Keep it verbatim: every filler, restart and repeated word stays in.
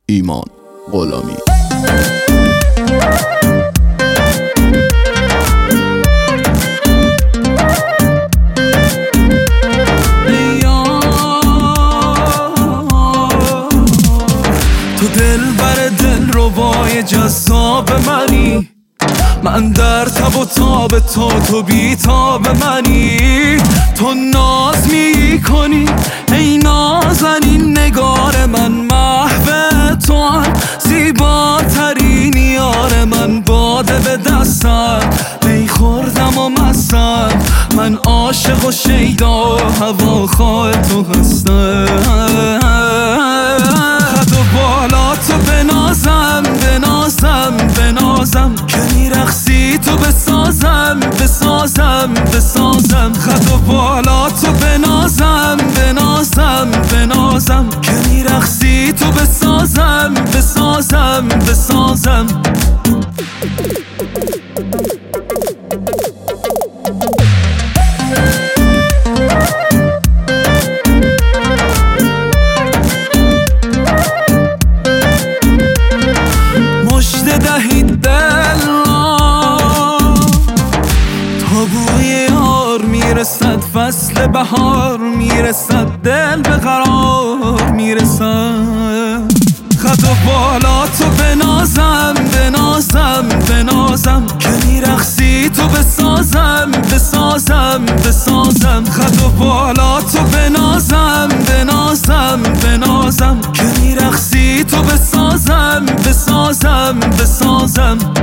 ایمان غلامی. تو دل بر دل ربای جذاب منی، من در تب و تاب تو، تو بی تاب منی. تو ناز می کنی ای نازنین نگار من، محو تو زیباترین یار من. باده به دستم می خوردم و مستم، من عاشق و شیدا و هواخواه تو هستم. خد و بالا تو بنازم بنازم بنازم، که میرقصی تو بسازم بسازم بسازم. خد و بالا تو بنازم بنازم بنازم، که میرقصی تو بسازم بسازم بسازم. مژده دهید دل را تا بوی یار میرسد، فصل بهار میرسد، دل به قرار میرسد. خد و بالا تو بنازم بنازم بنازم، که میرقصی تو بسازم بسازم بسازم. خد و بالا تو بنازم بنازم بنازم، که میرقصی تو بسازم بسازم بسازم.